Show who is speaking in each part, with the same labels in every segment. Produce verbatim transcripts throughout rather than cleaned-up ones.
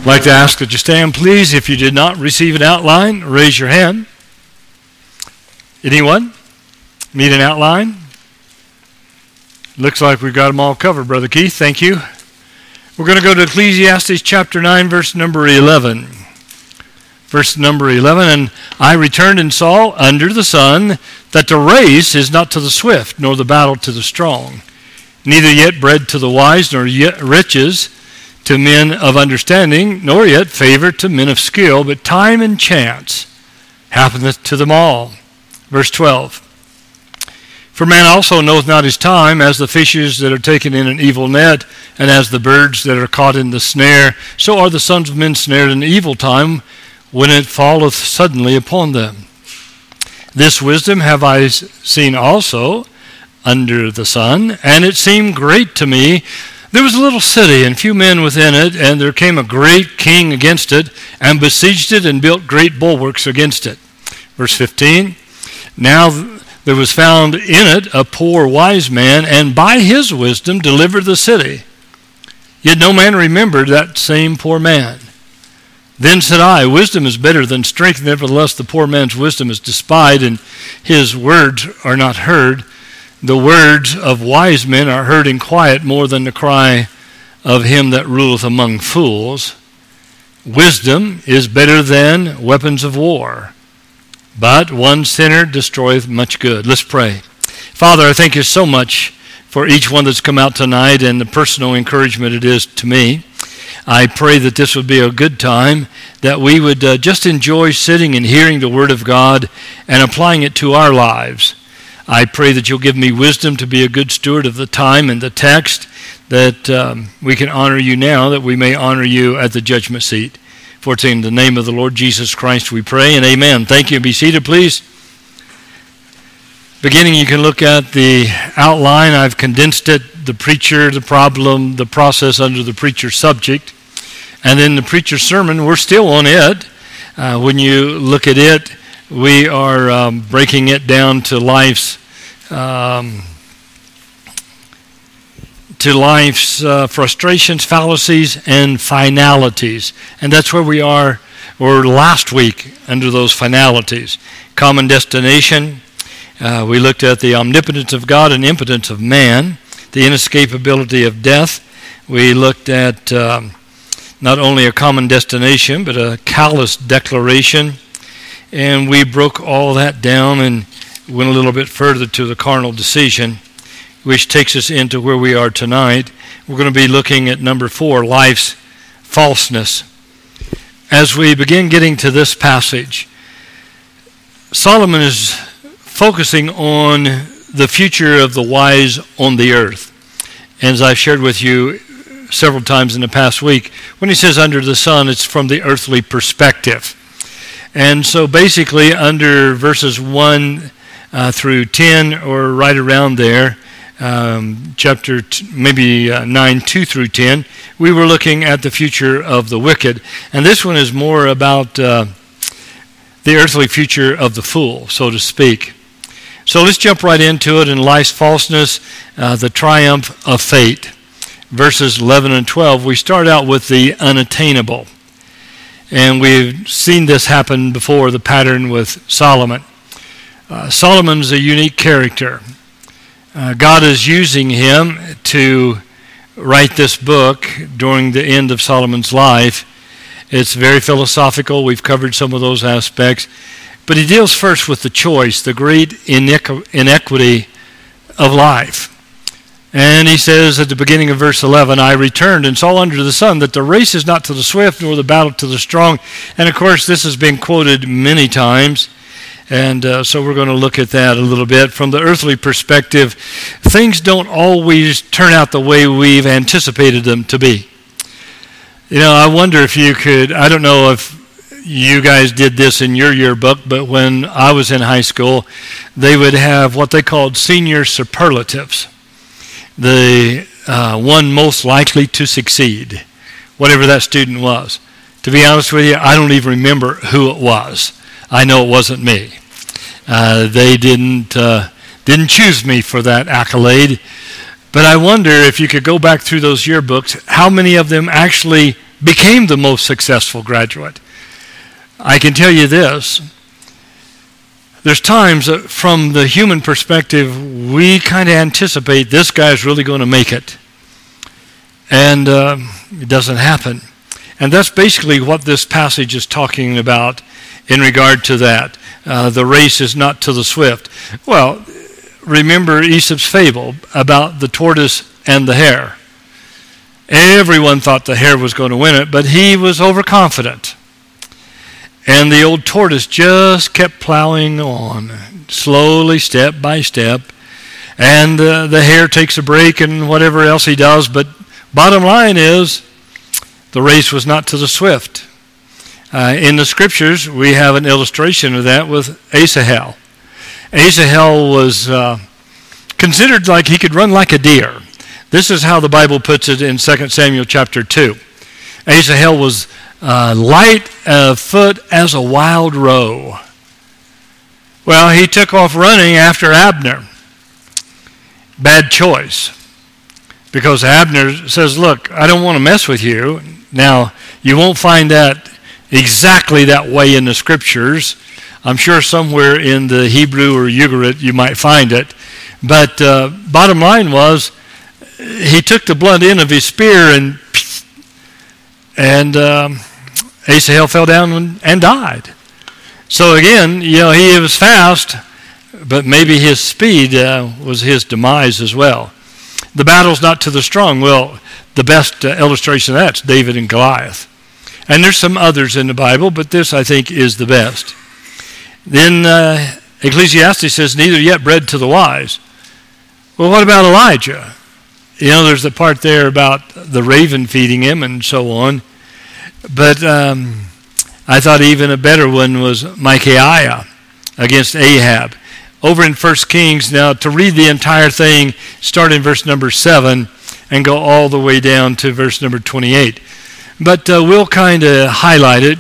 Speaker 1: I'd like to ask that you stand, please. If you did not receive an outline, raise your hand. Anyone need an outline? Looks like we've got them all covered, Brother Keith. Thank you. We're going to go to Ecclesiastes chapter nine, verse number eleven. Verse number eleven, and I returned and saw under the sun that the race is not to the swift, nor the battle to the strong, neither yet bread to the wise, nor yet riches to men of understanding, nor yet favor to men of skill, but time and chance happeneth to them all. Verse twelve, for man also knoweth not his time, as the fishes that are taken in an evil net, and as the birds that are caught in the snare, so are the sons of men snared in evil time, when it falleth suddenly upon them. This wisdom have I seen also under the sun, and it seemed great to me. There was a little city, and few men within it, and there came a great king against it, and besieged it, and built great bulwarks against it. Verse fifteen, now there was found in it a poor wise man, and by his wisdom delivered the city. Yet no man remembered that same poor man. Then said I, wisdom is better than strength, nevertheless the poor man's wisdom is despised, and his words are not heard. The words of wise men are heard in quiet more than the cry of him that ruleth among fools. Wisdom is better than weapons of war, but one sinner destroyeth much good. Let's pray. Father, I thank you so much for each one that's come out tonight and the personal encouragement it is to me. I pray that this would be a good time, that we would uh, just enjoy sitting and hearing the Word of God and applying it to our lives. I pray that you'll give me wisdom to be a good steward of the time and the text, that um, we can honor you now, that we may honor you at the judgment seat. For it's in the name of the Lord Jesus Christ we pray, and amen. Thank you. Be seated, please. Beginning, you can look at the outline. I've condensed it, the preacher, the problem, the process under the preacher's subject. And then the preacher's sermon, we're still on it. Uh, when you look at it, we are um, breaking it down to life's um, to life's uh, frustrations, fallacies, and finalities. And that's where we are, or last week, under those finalities. Common destination. Uh, we looked at the omnipotence of God and impotence of man, the inescapability of death. We looked at um, not only a common destination, but a callous declaration. And we broke all that down and went a little bit further to the carnal decision, which takes us into where we are tonight. We're going to be looking at number four, life's falseness. As we begin getting to this passage, Solomon is focusing on the future of the wise on the earth. And as I've shared with you several times in the past week, when he says under the sun, it's from the earthly perspective. And so basically under verses one uh, through ten, or right around there, um, chapter t- maybe uh, nine, two through ten, we were looking at the future of the wicked. And this one is more about uh, the earthly future of the fool, so to speak. So let's jump right into it in life's falseness, uh, the triumph of fate. Verses eleven and twelve, we start out with the unattainable. And we've seen this happen before, the pattern with Solomon. Uh, Solomon's a unique character. Uh, God is using him to write this book during the end of Solomon's life. It's very philosophical. We've covered some of those aspects. But he deals first with the choice, the great inequ- inequity of life. And he says at the beginning of verse eleven, I returned and saw under the sun that the race is not to the swift, nor the battle to the strong. And of course, this has been quoted many times. And uh, so we're going to look at that a little bit. From the earthly perspective, things don't always turn out the way we've anticipated them to be. You know, I wonder if you could, I don't know if you guys did this in your yearbook, but when I was in high school, they would have what they called senior superlatives. The uh, one most likely to succeed, whatever that student was. To be honest with you, I don't even remember who it was. I know it wasn't me. Uh, they didn't uh, didn't choose me for that accolade. But I wonder if you could go back through those yearbooks, how many of them actually became the most successful graduate. I can tell you this. There's times that from the human perspective, we kind of anticipate this guy's really going to make it. And uh, it doesn't happen. And that's basically what this passage is talking about in regard to that. Uh, the race is not to the swift. Well, remember Aesop's fable about the tortoise and the hare. Everyone thought the hare was going to win it, but he was overconfident. And the old tortoise just kept plowing on, slowly, step by step. And uh, the hare takes a break and whatever else he does. But bottom line is, the race was not to the swift. Uh, in the scriptures, we have an illustration of that with Asahel. Asahel was uh, considered like he could run like a deer. This is how the Bible puts it in Second Samuel chapter two. Asahel was uh, light of foot as a wild roe. Well, he took off running after Abner. Bad choice. Because Abner says, look, I don't want to mess with you. Now, you won't find that exactly that way in the scriptures. I'm sure somewhere in the Hebrew or Ugarit you might find it. But uh, bottom line was, he took the blunt end of his spear and and um, Asahel fell down and, and died. So again, you know, he was fast, but maybe his speed uh, was his demise as well. The battle's not to the strong. Well, the best uh, illustration of that's David and Goliath. And there's some others in the Bible, but this, I think, is the best. Then uh, Ecclesiastes says, neither yet bread to the wise. Well, what about Elijah? You know, there's the part there about the raven feeding him and so on. But um, I thought even a better one was Micaiah against Ahab. Over in First Kings, now to read the entire thing, start in verse number seven and go all the way down to verse number twenty-eight. But uh, we'll kind of highlight it.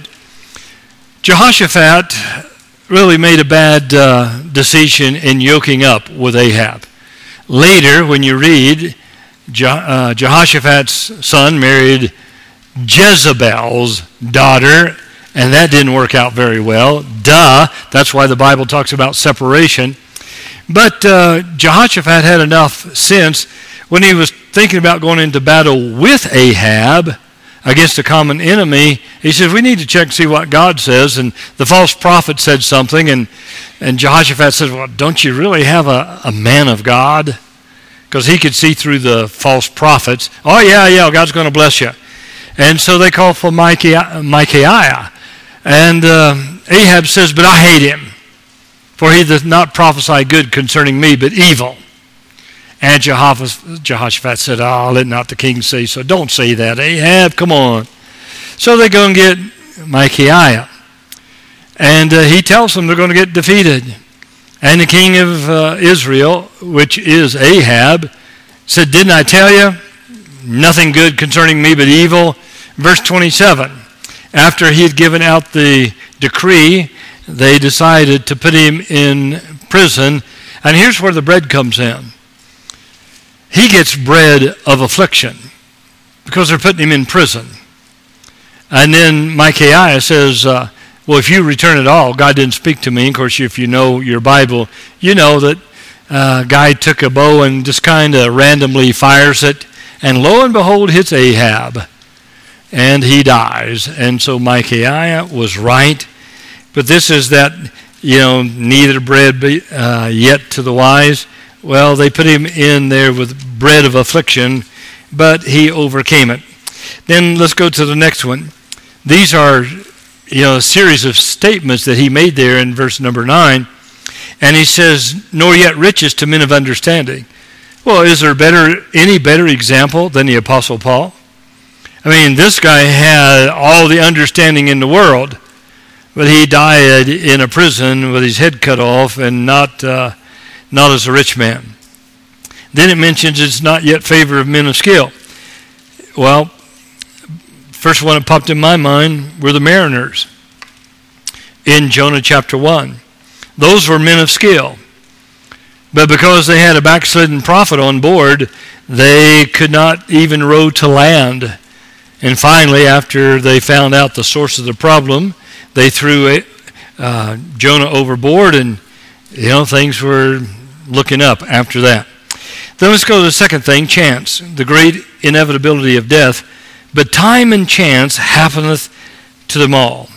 Speaker 1: Jehoshaphat really made a bad uh, decision in yoking up with Ahab. Later, when you read, Je- uh, Jehoshaphat's son married Jezebel's daughter, and that didn't work out very well. Duh. That's why the Bible talks about separation. But uh, Jehoshaphat had enough sense when he was thinking about going into battle with Ahab against a common enemy. He said, we need to check and see what God says. And the false prophet said something, and, and Jehoshaphat says, well, don't you really have a, a man of God? Because he could see through the false prophets. Oh, yeah, yeah, God's going to bless you. And so they call for Micaiah. Micaiah. And uh, Ahab says, but I hate him, for he doth not prophesy good concerning me, but evil. And Jehoshaphat said, oh, let not the king say so. Don't say that, Ahab, come on. So they go and get Micaiah. And uh, he tells them they're going to get defeated. And the king of uh, Israel, which is Ahab, said, didn't I tell you? Nothing good concerning me but evil. Verse twenty-seven, after he had given out the decree, they decided to put him in prison. And here's where the bread comes in. He gets bread of affliction because they're putting him in prison. And then Micaiah says, uh, well, if you return at all, God didn't speak to me. Of course, if you know your Bible, you know that uh, a guy took a bow and just kind of randomly fires it. And lo and behold, hits Ahab. And he dies. And so Micaiah was right. But this is that, you know, neither bread be, uh, yet to the wise. Well, they put him in there with bread of affliction, but he overcame it. Then let's go to the next one. These are, you know, a series of statements that he made there in verse number nine. And he says, nor yet riches to men of understanding. Well, is there better any better example than the Apostle Paul? I mean, this guy had all the understanding in the world, but he died in a prison with his head cut off and not uh, not as a rich man. Then it mentions it's not yet favor of men of skill. Well, first one that popped in my mind were the mariners in Jonah chapter one. Those were men of skill. But because they had a backslidden prophet on board, they could not even row to land. And finally, after they found out the source of the problem, they threw uh, Jonah overboard, and you know things were looking up after that. Then let's go to the second thing, chance, the great inevitability of death. But time and chance happeneth to them all.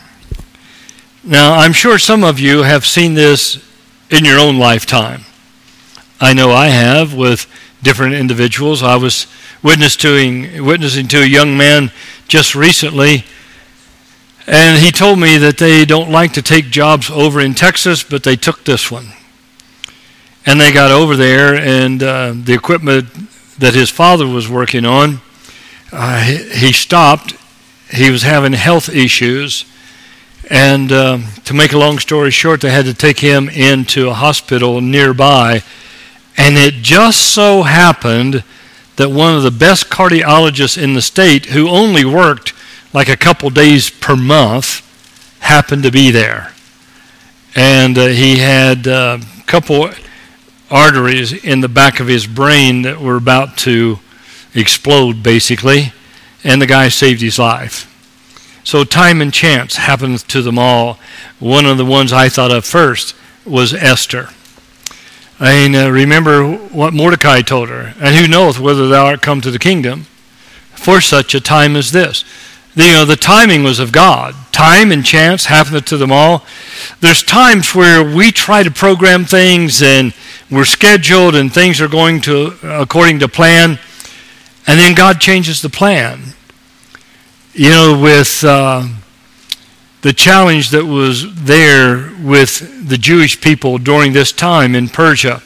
Speaker 1: Now, I'm sure some of you have seen this in your own lifetime. I know I have with different individuals. I was witnessing, witnessing to a young man just recently, and he told me that they don't like to take jobs over in Texas, but they took this one. And they got over there, and uh, the equipment that his father was working on, uh, he, he stopped. He was having health issues, and uh, to make a long story short, they had to take him into a hospital nearby. And it just so happened that one of the best cardiologists in the state, who only worked like a couple days per month, happened to be there. And uh, he had uh, a couple arteries in the back of his brain that were about to explode, basically, and the guy saved his life. So time and chance happens to them all. One of the ones I thought of first was Esther. I mean, uh, remember what Mordecai told her, and who knoweth whether thou art come to the kingdom for such a time as this. The, you know, the timing was of God. Time and chance happened to them all. There's times where we try to program things, and we're scheduled, and things are going to according to plan, and then God changes the plan. You know, with uh, the challenge that was there with the Jewish people during this time in Persia,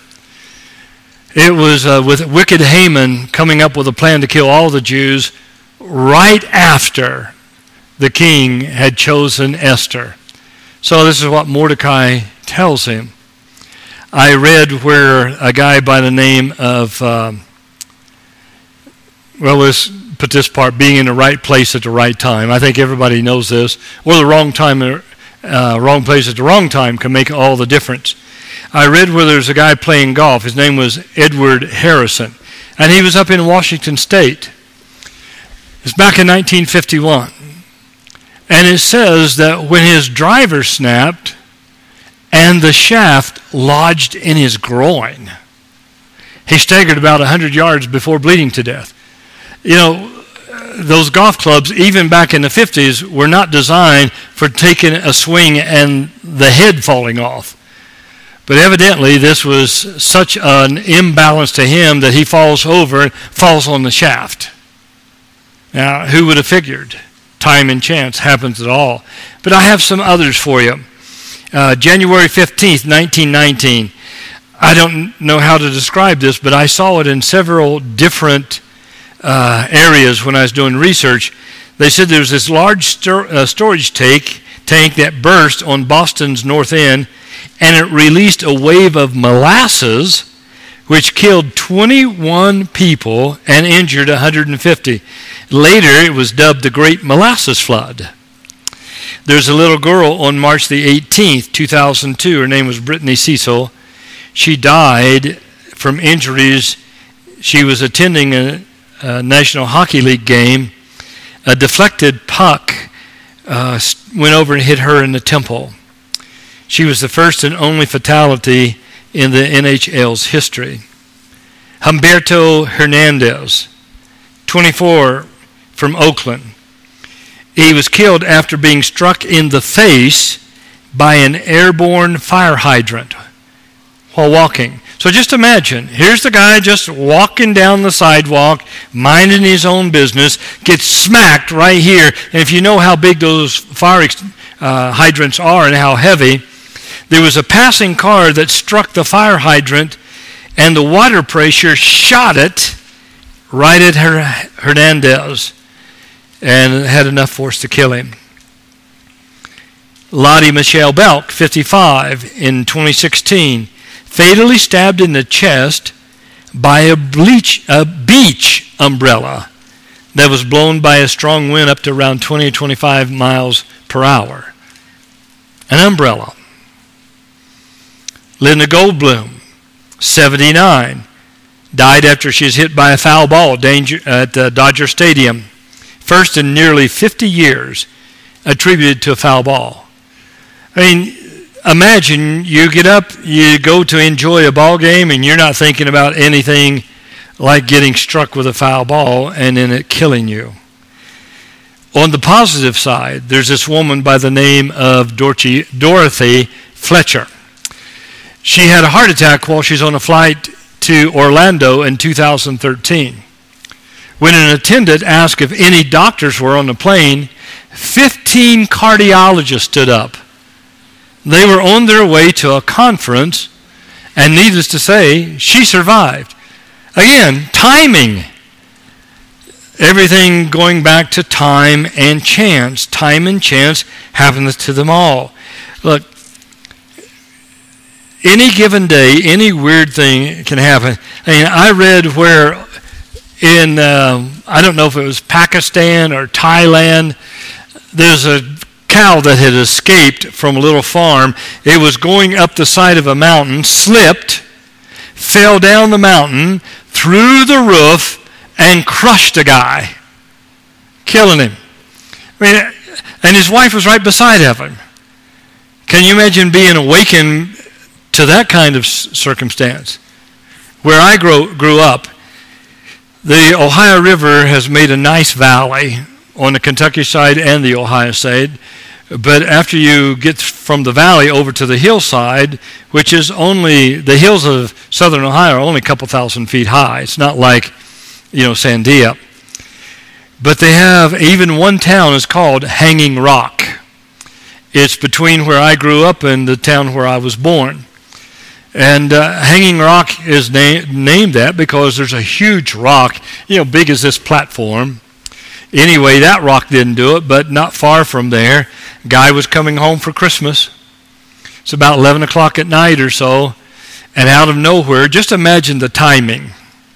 Speaker 1: it was uh, with wicked Haman coming up with a plan to kill all the Jews right after the king had chosen Esther. So this is what Mordecai tells him. I read where a guy by the name of, uh, well, let's put this part, being in the right place at the right time. I think everybody knows this. Or the wrong time, uh, wrong place at the wrong time can make all the difference. I read where there's a guy playing golf. His name was Edward Harrison, and he was up in Washington State. It's back in nineteen fifty-one. And it says that when his driver snapped and the shaft lodged in his groin, he staggered about one hundred yards before bleeding to death. You know, those golf clubs, even back in the fifties, were not designed for taking a swing and the head falling off. But evidently, this was such an imbalance to him that he falls over and falls on the shaft. Now, who would have figured? Time and chance happens at all. But I have some others for you. Uh, January fifteenth, nineteen nineteen. I don't know how to describe this, but I saw it in several different uh, areas when I was doing research. They said there was this large stor- uh, storage tank, tank that burst on Boston's North End, and it released a wave of molasses which killed twenty-one people and injured one hundred fifty. Later, it was dubbed the Great Molasses Flood. There's a little girl on March the eighteenth, two thousand two. Her name was Brittany Cecil. She died from injuries. She was attending a, a National Hockey League game. A deflected puck uh, went over and hit her in the temple. She was the first and only fatality in the N H L's history. Humberto Hernandez, twenty-four, from Oakland. He was killed after being struck in the face by an airborne fire hydrant while walking. So just imagine, here's the guy just walking down the sidewalk, minding his own business, gets smacked right here. And if you know how big those fire uh, hydrants are and how heavy, there was a passing car that struck the fire hydrant, and the water pressure shot it right at Hernandez, and had enough force to kill him. Lottie Michelle Belk, fifty-five, in twenty sixteen, fatally stabbed in the chest by a, bleach, a beach umbrella that was blown by a strong wind up to around twenty to twenty-five miles per hour. An umbrella. Linda Goldblum, seventy-nine, died after she was hit by a foul ball danger, at uh, Dodger Stadium. first in nearly fifty years, attributed to a foul ball. I mean, imagine you get up, you go to enjoy a ball game, and you're not thinking about anything like getting struck with a foul ball and then it killing you. On the positive side, there's this woman by the name of Dorothy, Dorothy Fletcher. She had a heart attack while she's on a flight to Orlando in two thousand thirteen. When an attendant asked if any doctors were on the plane, fifteen cardiologists stood up. They were on their way to a conference, and needless to say, she survived. Again, timing. Everything going back to time and chance. Time and chance happens to them all. Look, any given day, any weird thing can happen. I mean, I read where in, uh, I don't know if it was Pakistan or Thailand, there's a cow that had escaped from a little farm. It was going up the side of a mountain, slipped, fell down the mountain, through the roof, and crushed a guy, killing him. I mean, and his wife was right beside of him. Can you imagine being awakened to that kind of circumstance? Where I grew, grew up, the Ohio River has made a nice valley on the Kentucky side and the Ohio side. But after you get from the valley over to the hillside, which is only, the hills of southern Ohio are only a couple thousand feet high. It's not like, you know, Sandia. But they have, even one town is called Hanging Rock. It's between where I grew up and the town where I was born. And uh, Hanging Rock is na- named that because there's a huge rock, you know, big as this platform. Anyway, that rock didn't do it, but not far from there, guy was coming home for Christmas. It's about eleven o'clock at night or so, and out of nowhere, just imagine the timing.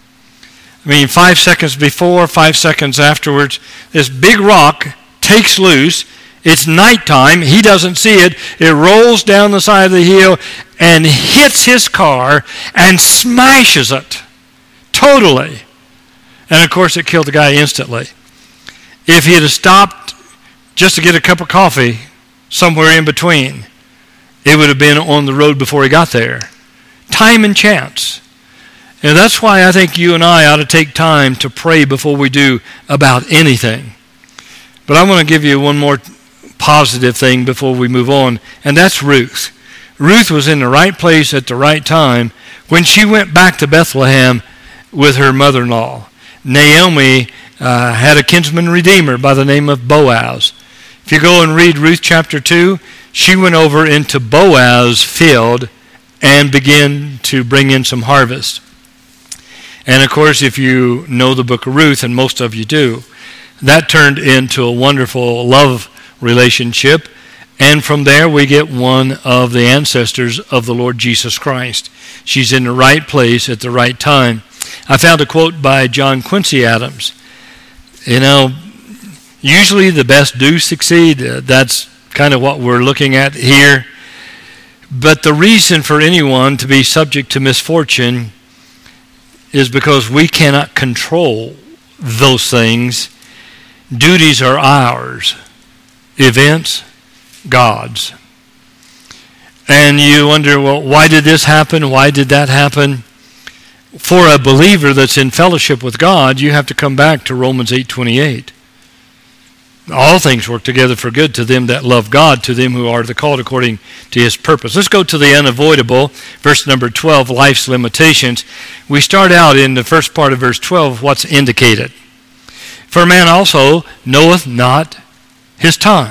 Speaker 1: I mean, five seconds before, five seconds afterwards, this big rock takes loose. It's nighttime. He doesn't see it. It rolls down the side of the hill and hits his car and smashes it totally. And, of course, it killed the guy instantly. If he had stopped just to get a cup of coffee somewhere in between, it would have been on the road before he got there. Time and chance. And that's why I think you and I ought to take time to pray before we do about anything. But I want to give you one more positive thing before we move on, and that's Ruth. Ruth was in the right place at the right time when she went back to Bethlehem with her mother-in-law. Naomi uh, had a kinsman redeemer by the name of Boaz. If you go and read Ruth chapter two, she went over into Boaz's field and began to bring in some harvest. And of course, if you know the book of Ruth, and most of you do, that turned into a wonderful love relationship. And from there, we get one of the ancestors of the Lord Jesus Christ. She's in the right place at the right time. I found a quote by John Quincy Adams. You know, usually the best do succeed. Uh, that's kind of what we're looking at here. But the reason for anyone to be subject to misfortune is because we cannot control those things. Duties are ours. Events, God's. And you wonder, well, why did this happen? Why did that happen? For a believer that's in fellowship with God, you have to come back to Romans eight twenty-eight. All things work together for good to them that love God, to them who are the called according to his purpose. Let's go to the unavoidable, verse number twelve, life's limitations. We start out in the first part of verse twelve, what's indicated. For a man also knoweth not his time.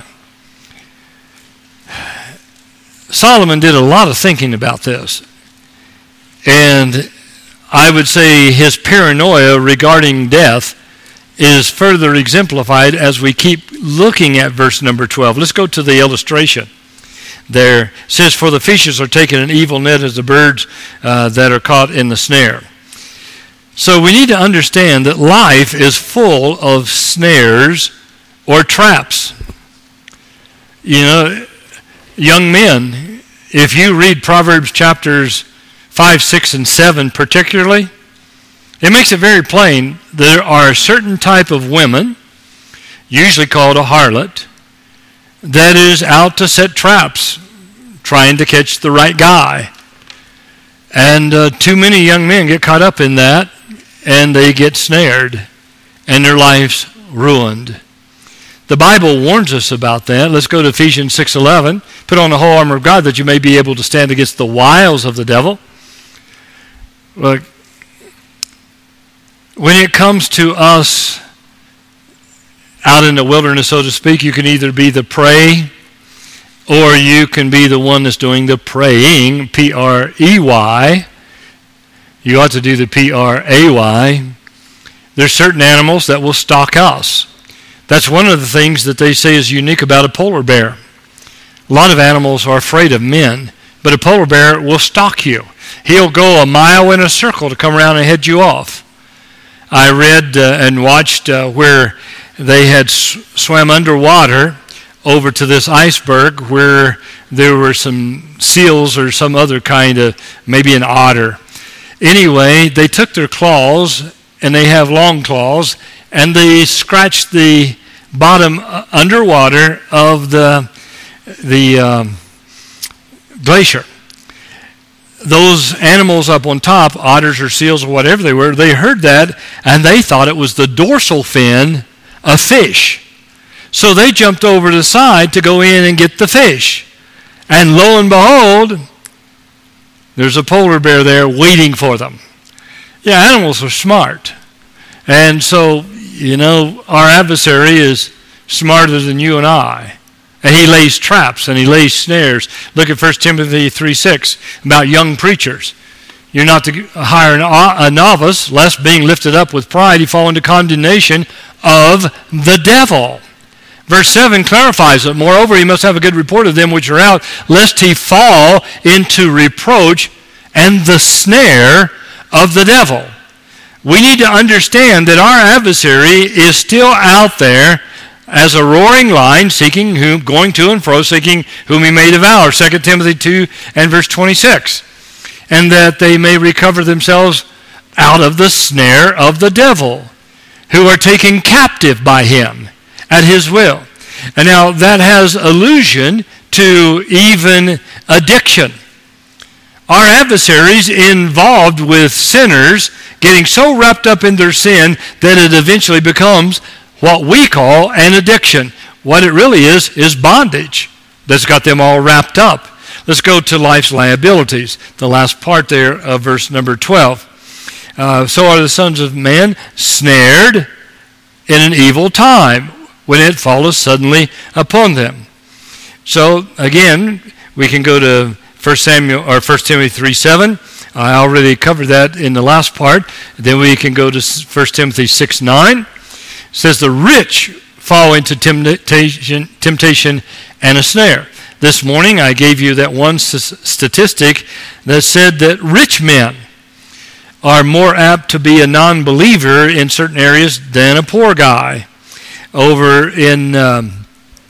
Speaker 1: Solomon did a lot of thinking about this. And I would say his paranoia regarding death is further exemplified as we keep looking at verse number twelve. Let's go to the illustration. There it says, for the fishes are taken in evil net as the birds uh, that are caught in the snare. So we need to understand that life is full of snares or traps. You know, young men, if you read Proverbs chapters five, six, and seven particularly, it makes it very plain there are a certain type of women usually called a harlot, that is out to set traps, trying to catch the right guy. And uh, too many young men get caught up in that, and they get snared, and their lives ruined. The Bible warns us about that. Let's go to Ephesians six eleven. Put on the whole armor of God that you may be able to stand against the wiles of the devil. Look, when it comes to us out in the wilderness, so to speak, you can either be the prey or you can be the one that's doing the praying, P R E Y. You ought to do the P R A Y. There's certain animals that will stalk us. That's one of the things that they say is unique about a polar bear. A lot of animals are afraid of men, but a polar bear will stalk you. He'll go a mile in a circle to come around and head you off. I read uh, and watched uh, where they had sw- swam underwater over to this iceberg where there were some seals or some other kind of, maybe an otter. Anyway, they took their claws, and they have long claws, and they scratched the bottom uh, underwater of the the um, glacier. Those animals up on top, otters or seals or whatever they were, they heard that, and they thought it was the dorsal fin of fish. So they jumped over to the side to go in and get the fish. And lo and behold, there's a polar bear there waiting for them. Yeah, animals are smart. And so, you know, our adversary is smarter than you and I. And he lays traps and he lays snares. Look at First Timothy three six about young preachers. You're not to hire an, a novice, lest being lifted up with pride, he fall into condemnation of the devil. Verse seven clarifies it. Moreover, he must have a good report of them which are out, lest he fall into reproach and the snare of the devil. We need to understand that our adversary is still out there as a roaring lion, seeking whom, going to and fro, seeking whom he may devour. Second Timothy two and verse twenty-six. And that they may recover themselves out of the snare of the devil, who are taken captive by him at his will. And now that has allusion to even addiction. Our adversaries involved with sinners getting so wrapped up in their sin that it eventually becomes what we call an addiction. What it really is, is bondage that's got them all wrapped up. Let's go to life's liabilities, the last part there of verse number twelve. Uh, so are the sons of men snared in an evil time, when it falleth suddenly upon them. So, again, we can go to First Samuel or First Timothy three seven. I already covered that in the last part. Then we can go to First Timothy six nine. It says, the rich fall into temptation, temptation and a snare. This morning I gave you that one statistic that said that rich men are more apt to be a non-believer in certain areas than a poor guy. Over in um,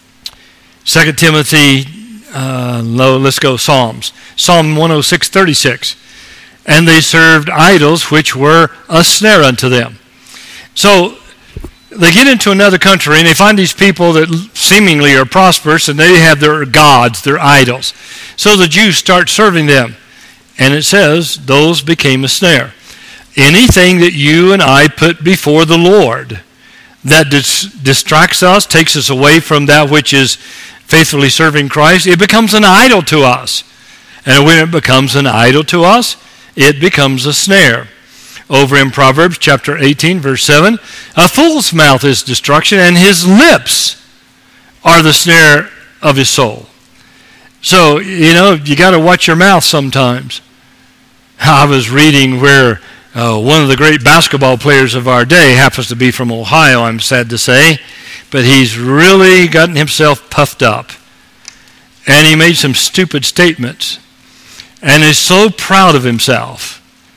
Speaker 1: Second Timothy, uh, let's go Psalms. Psalm one oh six thirty-six. And they served idols which were a snare unto them. So they get into another country and they find these people that seemingly are prosperous and they have their gods, their idols. So the Jews start serving them. And it says, those became a snare. Anything that you and I put before the Lord that dis- distracts us, takes us away from that which is faithfully serving Christ, it becomes an idol to us. And when it becomes an idol to us, it becomes a snare. Over in Proverbs chapter eighteen, verse seven, a fool's mouth is destruction, and his lips are the snare of his soul. So, you know, you got to watch your mouth sometimes. I was reading where uh, one of the great basketball players of our day happens to be from Ohio, I'm sad to say, but he's really gotten himself puffed up. And he made some stupid statements. And is so proud of himself.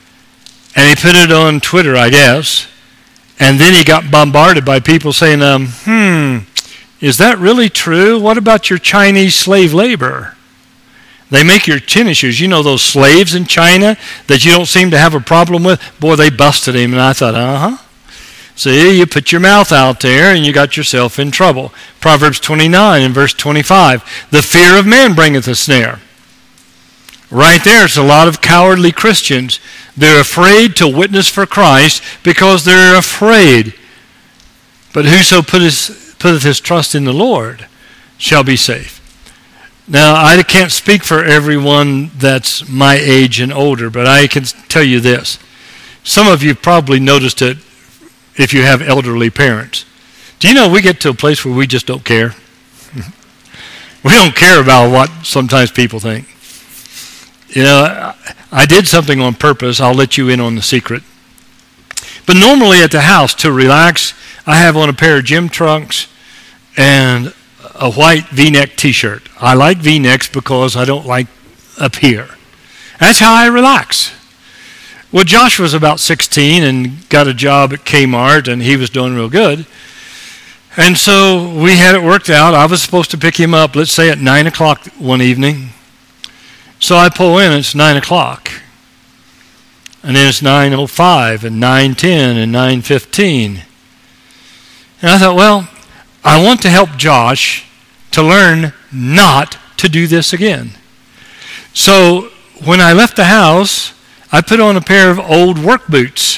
Speaker 1: And he put it on Twitter, I guess. And then he got bombarded by people saying, um, hmm, is that really true? What about your Chinese slave labor? They make your tennis shoes. You know those slaves in China that you don't seem to have a problem with? Boy, they busted him. And I thought, uh-huh. See, you put your mouth out there and you got yourself in trouble. Proverbs twenty-nine and verse twenty-five. The fear of man bringeth a snare. Right there, it's a lot of cowardly Christians. They're afraid to witness for Christ because they're afraid. But whoso putteth, putteth his trust in the Lord shall be safe. Now, I can't speak for everyone that's my age and older, but I can tell you this. Some of you probably noticed it if you have elderly parents. Do you know we get to a place where we just don't care? We don't care about what sometimes people think. You know, I did something on purpose. I'll let you in on the secret. But normally at the house, to relax, I have on a pair of gym trunks and a white V-neck T-shirt. I like V-necks because I don't like up here. That's how I relax. Well, Josh was about sixteen and got a job at Kmart, and he was doing real good. And so we had it worked out. I was supposed to pick him up, let's say, at nine o'clock one evening. So I pull in, it's nine o'clock. And then it's nine oh five and nine ten and nine fifteen. And I thought, well, I want to help Josh to learn not to do this again. So when I left the house, I put on a pair of old work boots.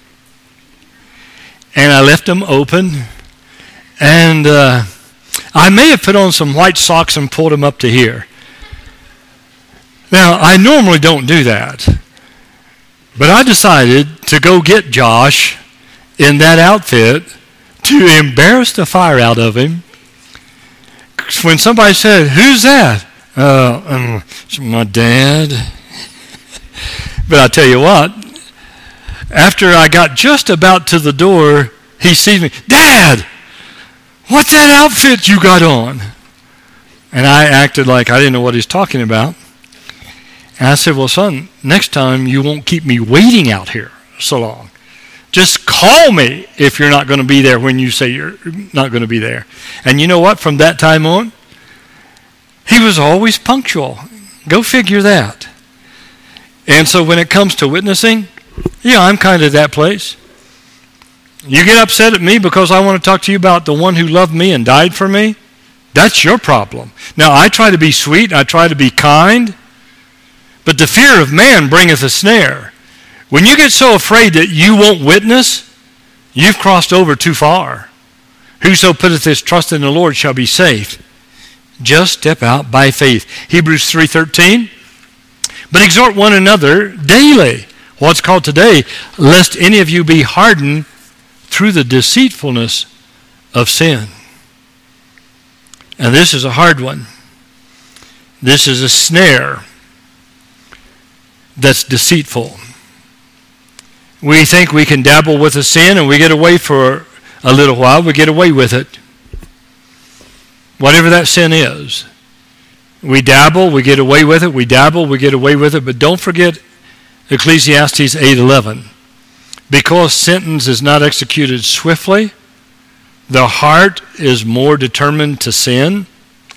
Speaker 1: And I left them open. And uh, I may have put on some white socks and pulled them up to here. Now, I normally don't do that. But I decided to go get Josh in that outfit to embarrass the fire out of him. When somebody said, "Who's that?" Uh, um, it's my dad. But I tell you what, after I got just about to the door, he sees me. "Dad, what's that outfit you got on?" And I acted like I didn't know what he's talking about. And I said, "Well, son, next time you won't keep me waiting out here so long. Just call me if you're not going to be there when you say you're not going to be there." And you know what? From that time on, he was always punctual. Go figure that. And so when it comes to witnessing, yeah, I'm kind of that place. You get upset at me because I want to talk to you about the one who loved me and died for me? That's your problem. Now, I try to be sweet. I try to be kind. But the fear of man bringeth a snare. When you get so afraid that you won't witness, you've crossed over too far. Whoso putteth his trust in the Lord shall be safe. Just step out by faith. Hebrews three thirteen. But exhort one another daily. What's called today, lest any of you be hardened through the deceitfulness of sin. And this is a hard one. This is a snare that's deceitful. We think we can dabble with a sin and we get away for a little while. We get away with it. Whatever that sin is. We dabble, we get away with it. We dabble, we get away with it. But don't forget Ecclesiastes eight eleven. Because sentence is not executed swiftly, the heart is more determined to sin.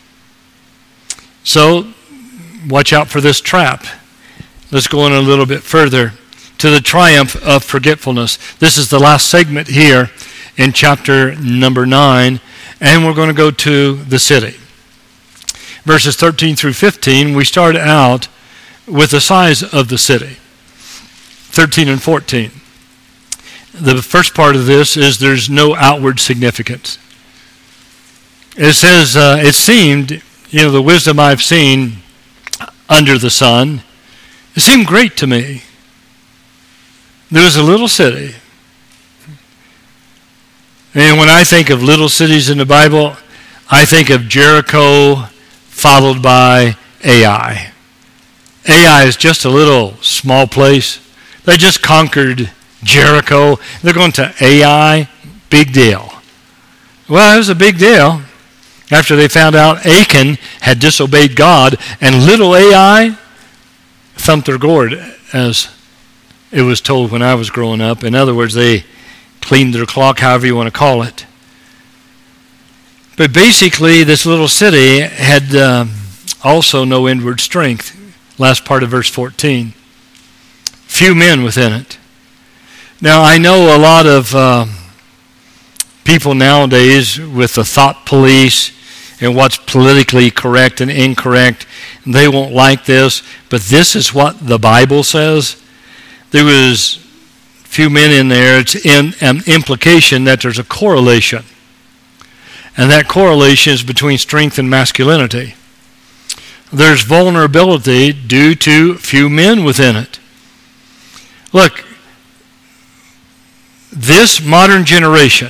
Speaker 1: So, watch out for this trap. Let's go on a little bit further to the triumph of forgetfulness. This is the last segment here in chapter number nine, and we're going to go to the city. Verses thirteen through fifteen, we start out with the size of the city. thirteen and fourteen. The first part of this is there's no outward significance. It says, uh, it seemed, you know, the wisdom I've seen under the sun, it seemed great to me. There was a little city. And when I think of little cities in the Bible, I think of Jericho followed by Ai. Ai is just a little small place. They just conquered Jericho. They're going to Ai. Big deal. Well, it was a big deal after they found out Achan had disobeyed God, and little Ai thumped their gourd, as it was told when I was growing up. In other words, they cleaned their clock, however you want to call it. But basically, this little city had uh, also no inward strength. Last part of verse fourteen. Few men within it. Now, I know a lot of uh, people nowadays with the thought police and what's politically correct and incorrect, they won't like this, but this is what the Bible says. There was a few men in there. It's in an implication that there's a correlation, and that correlation is between strength and masculinity. There's vulnerability due to few men within it. Look, this modern generation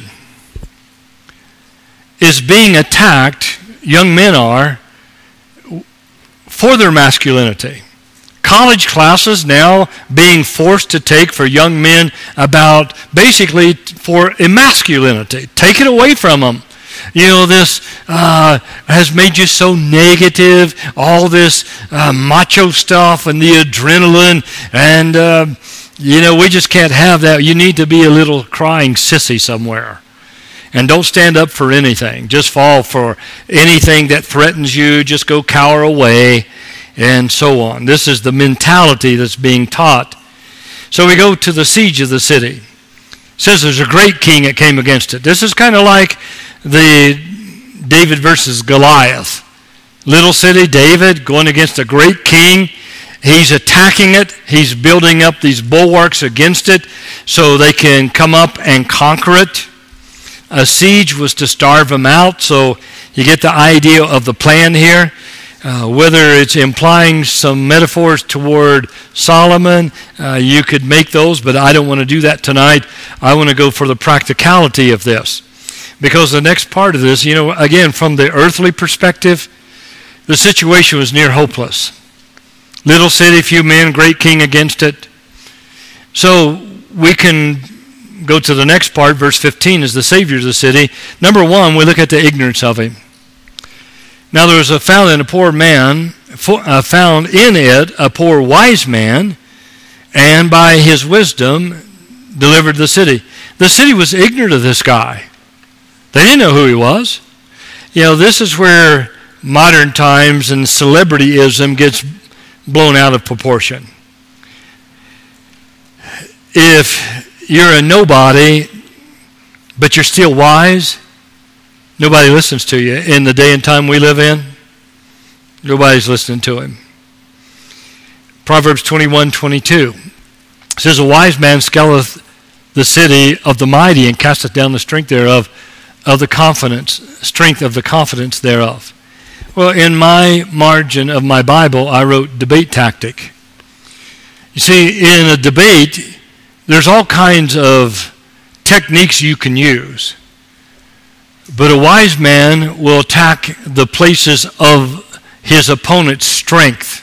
Speaker 1: is being attacked, young men are, for their masculinity. College classes now being forced to take for young men about basically for emasculinity. Take it away from them. You know, this uh, has made you so negative, all this uh, macho stuff and the adrenaline, and, uh, you know, we just can't have that. You need to be a little crying sissy somewhere. And don't stand up for anything. Just fall for anything that threatens you. Just go cower away, and so on. This is the mentality that's being taught. So we go to the siege of the city. It says there's a great king that came against it. This is kind of like the David versus Goliath. Little city, David, going against a great king. He's attacking it. He's building up these bulwarks against it so they can come up and conquer it. A siege was to starve them out, so you get the idea of the plan here. Uh, whether it's implying some metaphors toward Solomon, uh, you could make those, but I don't want to do that tonight. I want to go for the practicality of this. Because the next part of this, you know, again, from the earthly perspective, the situation was near hopeless. Little city, few men, great king against it. So we can go to the next part, verse fifteen, is the Savior of the city. Number one, we look at the ignorance of him. Now there was a found in a poor man, uh, found in it a poor wise man, and by his wisdom delivered the city. The city was ignorant of this guy. They didn't know who he was. You know, this is where modern times and celebrityism gets blown out of proportion. If you're a nobody, but you're still wise, nobody listens to you. In the day and time we live in, nobody's listening to him. Proverbs twenty-one twenty-two says, a wise man scaleth the city of the mighty and casteth down the strength thereof, of the confidence, strength of the confidence thereof. Well, in my margin of my Bible, I wrote debate tactic. You see, in a debate, there's all kinds of techniques you can use. But a wise man will attack the places of his opponent's strength.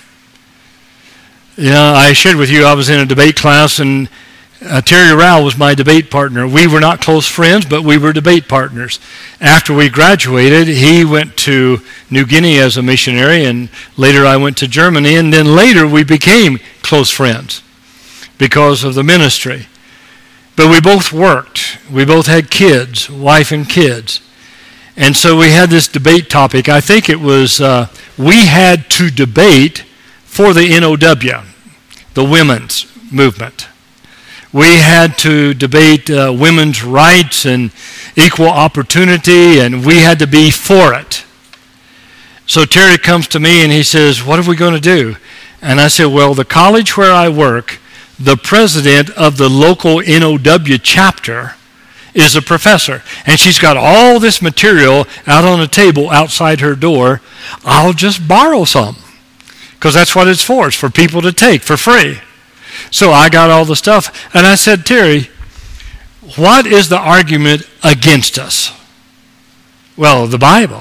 Speaker 1: You know, I shared with you I was in a debate class, and uh, Terry Rowell was my debate partner. We were not close friends, but we were debate partners. After we graduated, he went to New Guinea as a missionary, and later I went to Germany, and then later we became close friends because of the ministry. But we both worked. We both had kids, wife and kids. And so we had this debate topic. I think it was, uh, we had to debate for the N O W, the women's movement. We had to debate uh, women's rights and equal opportunity, and we had to be for it. So Terry comes to me and he says, what are we going to do? And I said, well, the college where I work, the president of the local N O W chapter is a professor, and she's got all this material out on a table outside her door. I'll just borrow some, because that's what it's for. It's for people to take for free. So I got all the stuff, and I said, Terry, what is the argument against us? Well, the Bible.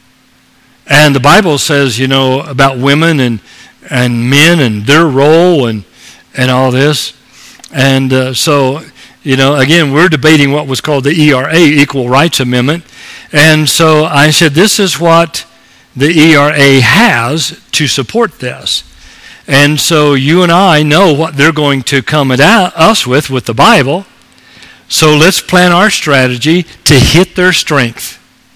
Speaker 1: And the Bible says, you know, about women and and men and their role and and all this. And uh, so, you know, again, we're debating what was called the E R A, Equal Rights Amendment. And so I said, this is what the E R A has to support this. And so you and I know what they're going to come at us with, with the Bible. So let's plan our strategy to hit their strength.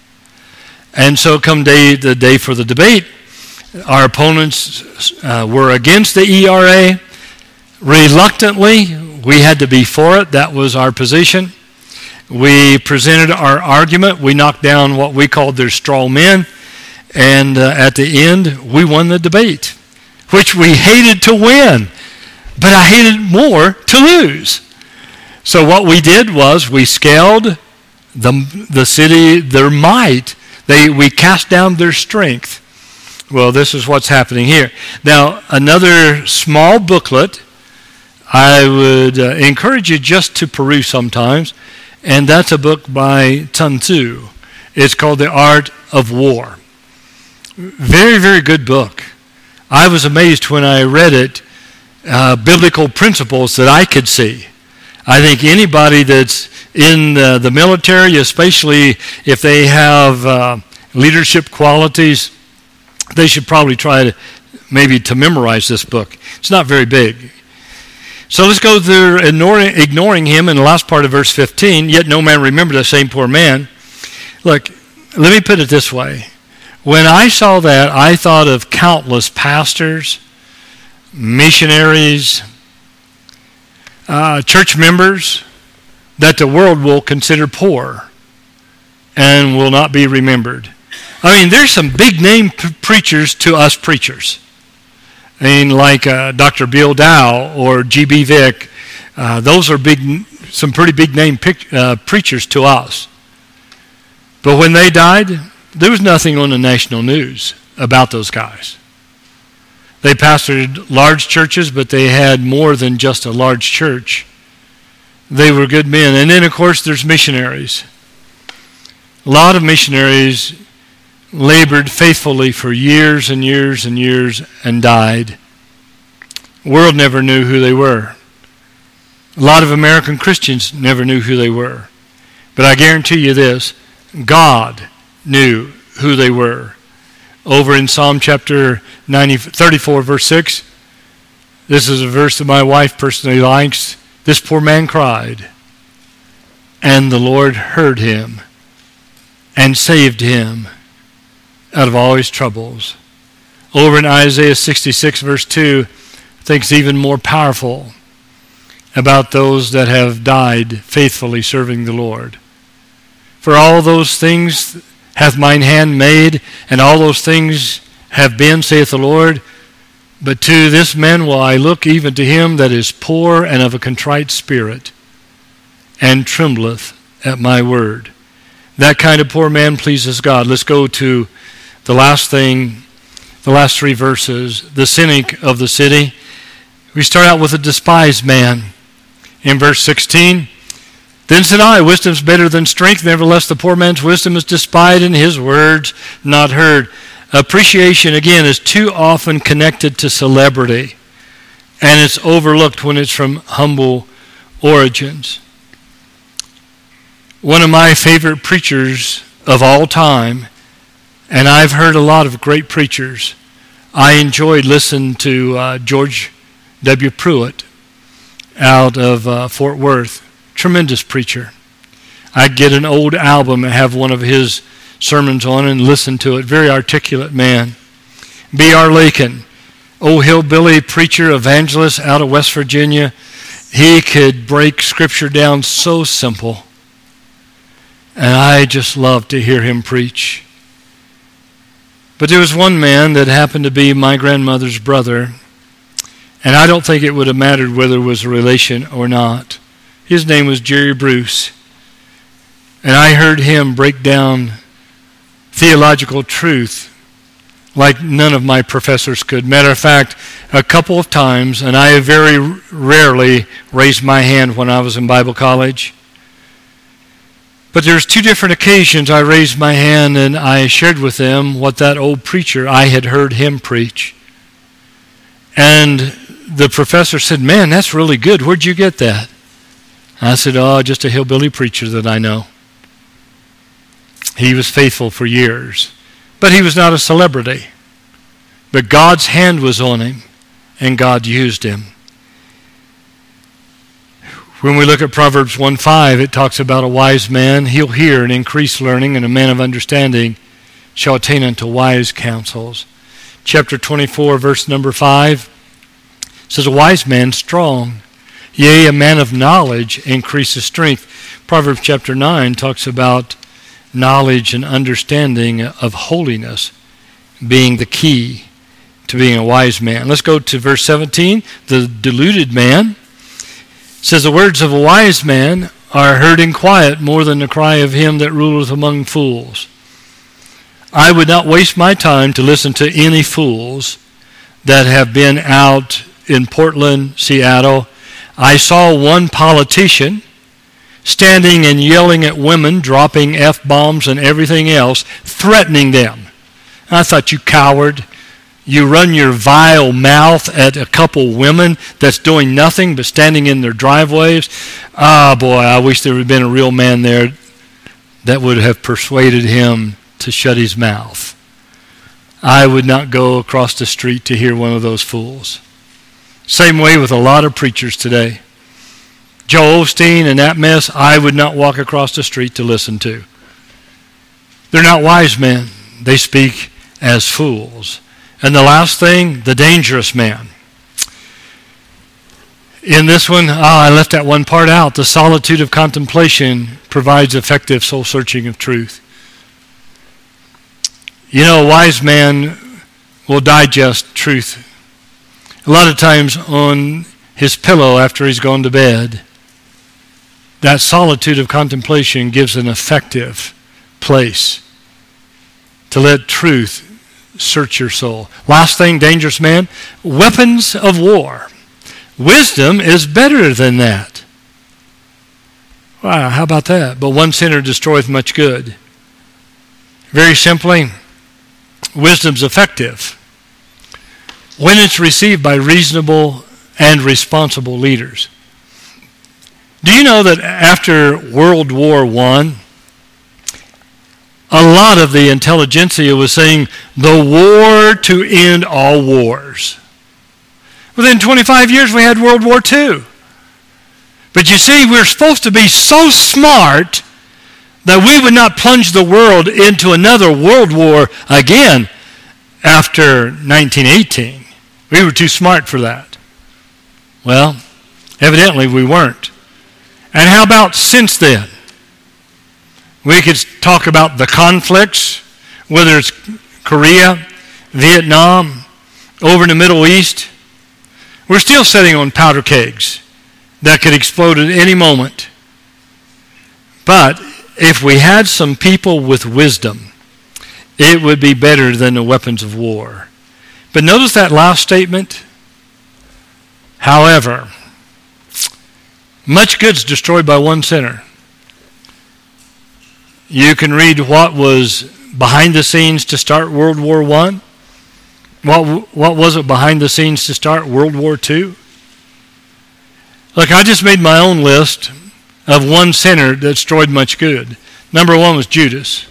Speaker 1: And so come day, the day for the debate, our opponents uh, were against the E R A. Reluctantly, we had to be for it. That was our position. We presented our argument. We knocked down what we called their straw men. And uh, at the end, we won the debate, which we hated to win, but I hated more to lose. So what we did was we scaled the, the city, their might. They, we cast down their strength. Well, this is what's happening here. Now, another small booklet I would uh, encourage you just to peruse sometimes, and that's a book by Sun Tzu. It's called The Art of War. Very, very good book. I was amazed when I read it, uh, biblical principles that I could see. I think anybody that's in uh, the military, especially if they have uh, leadership qualities, they should probably try to maybe to memorize this book. It's not very big. So let's go through ignoring, ignoring him in the last part of verse fifteen. Yet no man remembered the same poor man. Look, let me put it this way. When I saw that, I thought of countless pastors, missionaries, uh, church members that the world will consider poor and will not be remembered. I mean, there's some big-name p- preachers to us preachers. I mean, like uh, Doctor Bill Dow or G B Vick. Uh, those are big, some pretty big-name pic- uh, preachers to us. But when they died, there was nothing on the national news about those guys. They pastored large churches, but they had more than just a large church. They were good men. And then, of course, there's missionaries. A lot of missionaries labored faithfully for years and years and years and died. The world never knew who they were. A lot of American Christians never knew who they were. But I guarantee you this, God knew who they were. Over in Psalm chapter ninety, thirty-four, verse six, this is a verse that my wife personally likes. This poor man cried, and the Lord heard him and saved him out of all his troubles. Over in Isaiah sixty-six, verse two, I think it's even more powerful about those that have died faithfully serving the Lord. For all those things hath mine hand made, and all those things have been, saith the Lord. But to this man will I look, even to him that is poor and of a contrite spirit, and trembleth at my word. That kind of poor man pleases God. Let's go to the last thing, the last three verses, the cynic of the city. We start out with a despised man. In verse sixteen, then said I, wisdom is better than strength. Nevertheless, the poor man's wisdom is despised, and his words not heard. Appreciation, again, is too often connected to celebrity, and it's overlooked when it's from humble origins. One of my favorite preachers of all time, and I've heard a lot of great preachers. I enjoyed listening to uh, George W. Pruitt out of uh, Fort Worth. Tremendous preacher. I'd get an old album and have one of his sermons on and listen to it. Very articulate man. B R Lakin, old hillbilly preacher, evangelist out of West Virginia. He could break Scripture down so simple. And I just loved to hear him preach. But there was one man that happened to be my grandmother's brother, and I don't think it would have mattered whether it was a relation or not. His name was Jerry Bruce. And I heard him break down theological truth like none of my professors could. Matter of fact, a couple of times, and I very rarely raised my hand when I was in Bible college, but there's two different occasions I raised my hand and I shared with them what that old preacher, I had heard him preach. And the professor said, man, that's really good. Where'd you get that? I said, oh, just a hillbilly preacher that I know. He was faithful for years, but he was not a celebrity. But God's hand was on him, and God used him. When we look at Proverbs one five, it talks about a wise man. He'll hear and increase learning, and a man of understanding shall attain unto wise counsels. Chapter twenty-four, verse number five, says, a wise man strong. Yea, a man of knowledge increases strength. Proverbs chapter nine talks about knowledge and understanding of holiness being the key to being a wise man. Let's go to verse seventeen. The deluded man says, the words of a wise man are heard in quiet more than the cry of him that ruleth among fools. I would not waste my time to listen to any fools that have been out in Portland, Seattle. I saw one politician standing and yelling at women, dropping F-bombs and everything else, threatening them. And I thought, you coward. You run your vile mouth at a couple women that's doing nothing but standing in their driveways. Ah, boy, I wish there would have been a real man there that would have persuaded him to shut his mouth. I would not go across the street to hear one of those fools. Same way with a lot of preachers today. Joel Osteen and that mess, I would not walk across the street to listen to. They're not wise men. They speak as fools. And the last thing, the dangerous man. In this one, ah, I left that one part out. The solitude of contemplation provides effective soul-searching of truth. You know, a wise man will digest truth a lot of times on his pillow after he's gone to bed. That solitude of contemplation gives an effective place to let truth search your soul. Last thing, dangerous man, weapons of war. Wisdom is better than that. Wow, how about that? But one sinner destroyeth much good. Very simply, wisdom's effective when it's received by reasonable and responsible leaders. Do you know that after World War One, a lot of the intelligentsia was saying the war to end all wars? Within twenty-five years, we had World War Two. But you see, we're supposed to be so smart that we would not plunge the world into another world war again after nineteen eighteen. We were too smart for that. Well, evidently we weren't. And how about since then? We could talk about the conflicts, whether it's Korea, Vietnam, over in the Middle East. We're still sitting on powder kegs that could explode at any moment. But if we had some people with wisdom, it would be better than the weapons of war. But notice that last statement. However, much good's destroyed by one sinner. You can read what was behind the scenes to start World War One. What, what was it behind the scenes to start World War Two? Look, I just made my own list of one sinner that destroyed much good. Number one was Judas.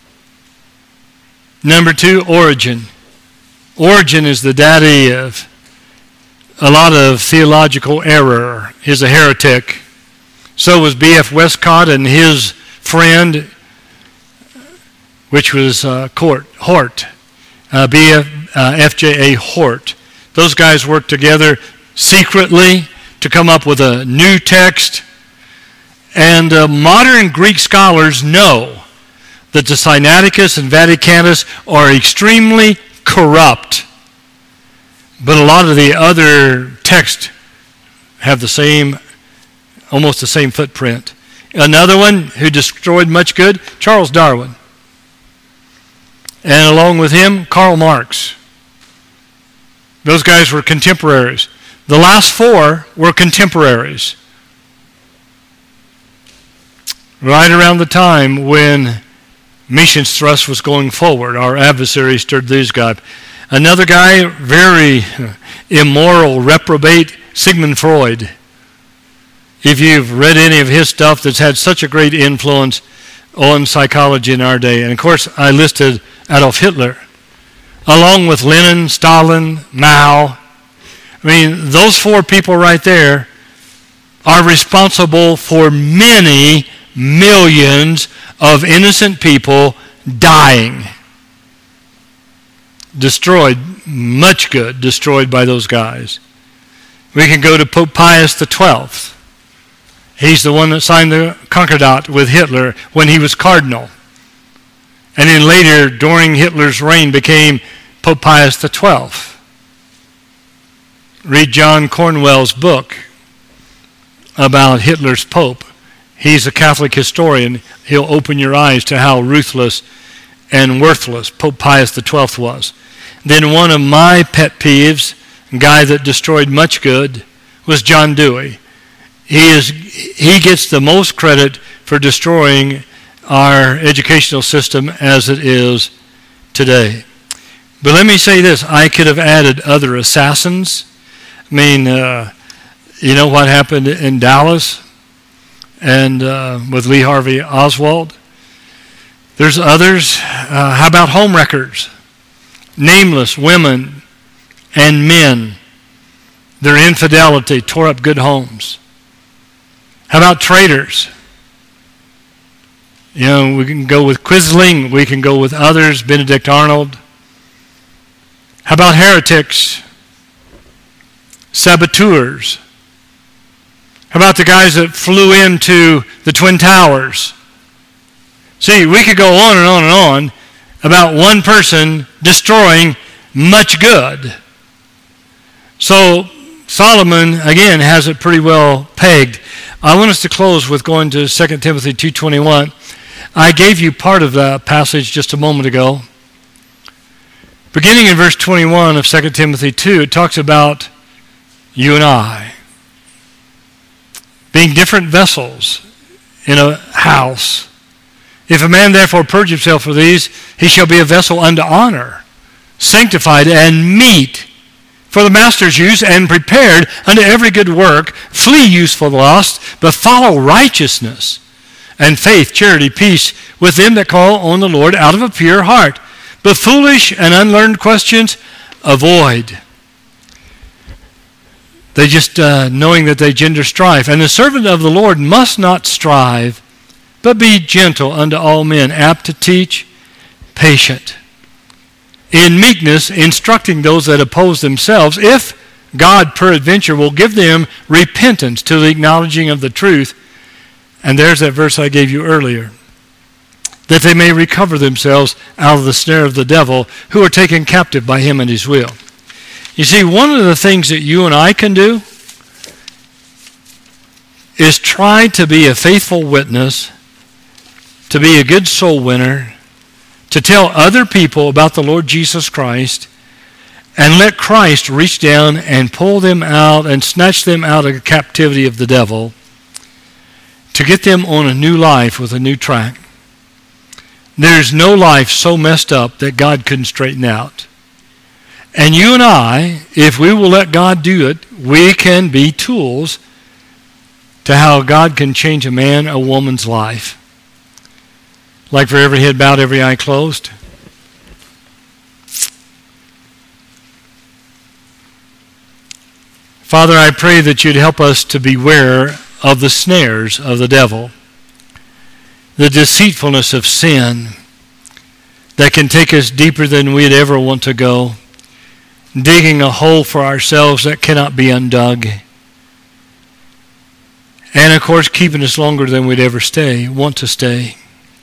Speaker 1: Number two, Origen. Origen is the daddy of a lot of theological error. He's a heretic. So was B F Westcott and his friend, which was uh, Court, Hort, uh, B F, uh, F J A Hort. Those guys worked together secretly to come up with a new text. And uh, modern Greek scholars know that the Sinaiticus and Vaticanus are extremely corrupt. But a lot of the other texts have the same, almost the same footprint. Another one who destroyed much good, Charles Darwin. And along with him, Karl Marx. Those guys were contemporaries. The last four were contemporaries. Right around the time when Mission's thrust was going forward, our adversary stirred these guys. Another guy, very immoral, reprobate, Sigmund Freud. If you've read any of his stuff, that's had such a great influence on psychology in our day. And of course, I listed Adolf Hitler, along with Lenin, Stalin, Mao. I mean, those four people right there are responsible for many millions of innocent people dying. Destroyed, much good, destroyed by those guys. We can go to Pope Pius the twelfth. He's the one that signed the Concordat with Hitler when he was cardinal. And then later, during Hitler's reign, became Pope Pius the twelfth. Read John Cornwell's book about Hitler's Pope. He's a Catholic historian. He'll open your eyes to how ruthless and worthless Pope Pius the twelfth was. Then one of my pet peeves, a guy that destroyed much good, was John Dewey. He is he gets the most credit for destroying our educational system as it is today. But let me say this, I could have added other assassins. I mean, uh, you know what happened in Dallas and uh, with Lee Harvey Oswald? There's others. Uh, how about home wreckers? Nameless women and men. Their infidelity tore up good homes. How about traitors? You know, we can go with Quisling. We can go with others, Benedict Arnold. How about heretics? Saboteurs? How about the guys that flew into the Twin Towers? See, we could go on and on and on about one person destroying much good. So Solomon, again, has it pretty well pegged. I want us to close with going to Second Timothy two twenty-one. I gave you part of that passage just a moment ago. Beginning in verse twenty-one of Second Timothy two, it talks about you and I being different vessels in a house. If a man therefore purge himself for these, he shall be a vessel unto honor, sanctified and meet for the master's use, and prepared unto every good work. Flee useful lust, but follow righteousness and faith, charity, peace with them that call on the Lord out of a pure heart. But foolish and unlearned questions avoid. They just, uh, knowing that they gender strife. And the servant of the Lord must not strive, but be gentle unto all men, apt to teach, patient. In meekness, instructing those that oppose themselves, if God peradventure will give them repentance to the acknowledging of the truth. And there's that verse I gave you earlier. That they may recover themselves out of the snare of the devil, who are taken captive by him and his will. You see, one of the things that you and I can do is try to be a faithful witness, to be a good soul winner, to tell other people about the Lord Jesus Christ, and let Christ reach down and pull them out and snatch them out of the captivity of the devil, to get them on a new life with a new track. There's no life so messed up that God couldn't straighten out. And you and I, if we will let God do it, we can be tools to how God can change a man, a woman's life. Like for every head bowed, every eye closed. Father, I pray that you'd help us to beware of the snares of the devil, the deceitfulness of sin that can take us deeper than we'd ever want to go, digging a hole for ourselves that cannot be undug, and of course keeping us longer than we'd ever stay, want to stay.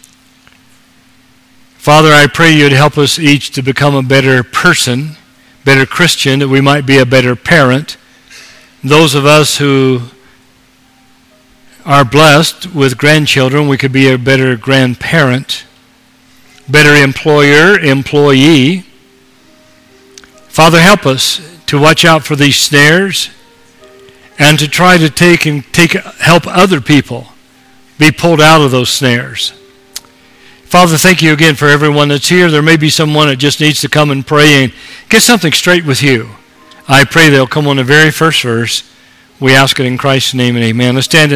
Speaker 1: Father, I pray you'd help us each to become a better person, better Christian, that we might be a better parent. Those of us who are blessed with grandchildren, we could be a better grandparent, better employer, employee. Father, help us to watch out for these snares and to try to take and take help other people be pulled out of those snares. Father, thank you again for everyone that's here. There may be someone that just needs to come and pray and get something straight with you. I pray they'll come on the very first verse. We ask it in Christ's name and amen. Let's stand.